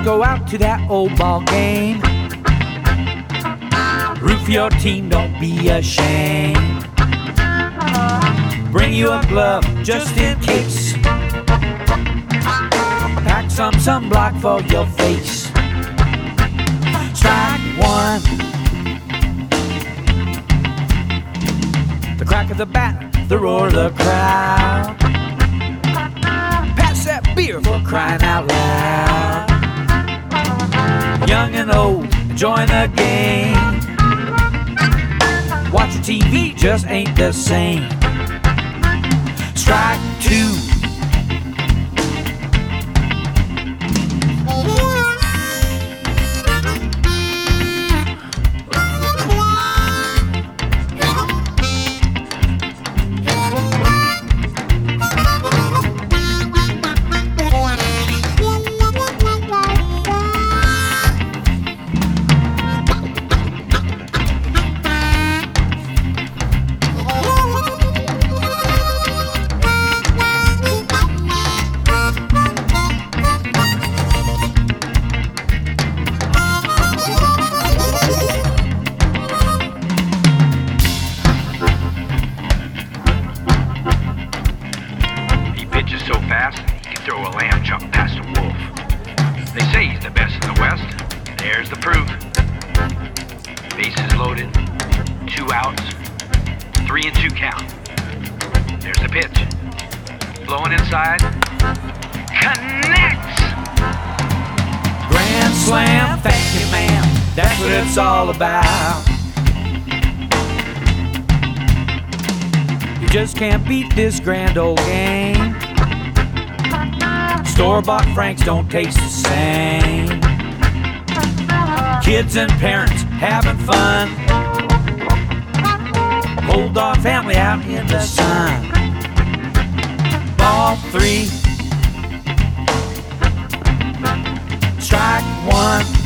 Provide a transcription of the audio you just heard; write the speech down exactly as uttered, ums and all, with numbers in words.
go out to that old ball game. Root for your team, don't be ashamed. Bring you a glove just in case. Pack some sunblock for your face. Strike one. The crack of the bat, the roar of the crowd. Pass that beer for crying out loud. Young and old, join the game. Watching T V just ain't the same. Strike two. So fast, he can throw a lamb chop past a wolf. They say he's the best in the West. There's the proof. Bases loaded, two outs, three and two count. There's the pitch. Blowing inside. Connects! Grand slam, thank you, ma'am. That's what it's all about. You just can't beat this grand old game. Store-bought Franks don't taste the same. Kids and parents having fun. Whole dog family out in the sun. Ball three. Strike one.